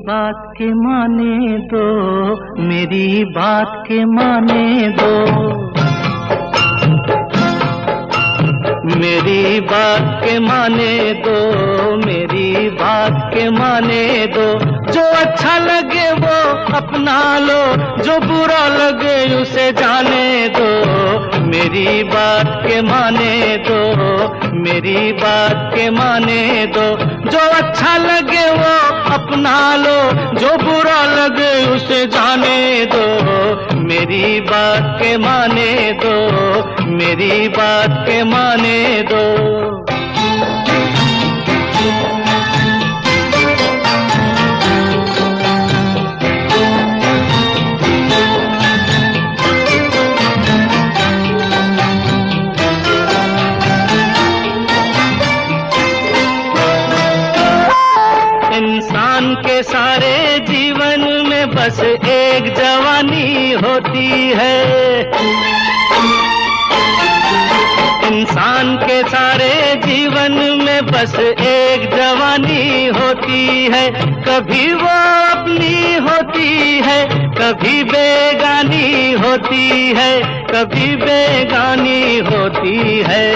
बात के माने दो, मेरी बात के माने दो, मेरी बात के माने दो, मेरी बात के माने दो। जो अच्छा लगे वो अपना लो, जो बुरा लगे उसे जाने दो। मेरी बात के माने दो, मेरी बात के माने दो। जो अच्छा लगे वो अपना लो, जो बुरा लगे उसे जाने दो। मेरी बात के माने दो, मेरी बात के माने दो। इंसान के सारे जीवन में बस एक जवानी होती है। इंसान के सारे जीवन में बस एक जवानी होती है। कभी वो अपनी होती है, कभी बेगानी होती है, कभी बेगानी होती है।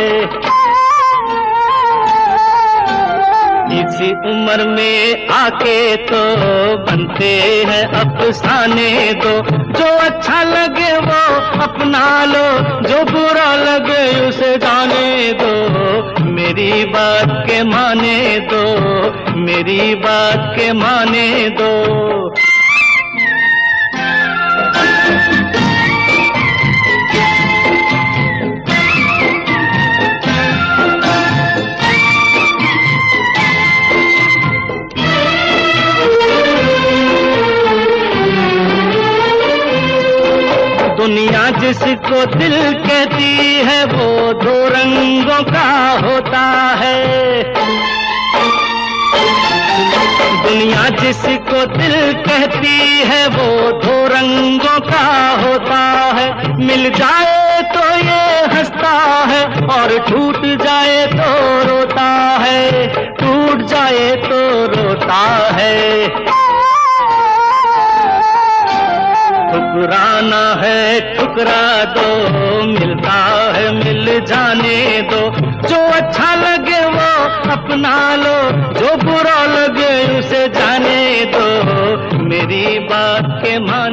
इसी उम्र में आके तो बनते हैं अफसाने दो। जो अच्छा लगे वो अपना लो, जो बुरा लगे उसे जाने दो। मेरी बात के माने दो, मेरी बात के माने दो। दुनिया जिसको दिल कहती है वो दो रंगों का होता है। दुनिया जिसको दिल कहती है वो दो रंगों का होता है। मिल जाए तो ये हंसता है और टूट जाए तो रोता है, टूट जाए तो रोता है। ठुकराना है ठुकरा दो, मिलता है मिल जाने दो। जो अच्छा लगे वो अपना लो, जो बुरा लगे उसे जाने दो। मेरी बात के मान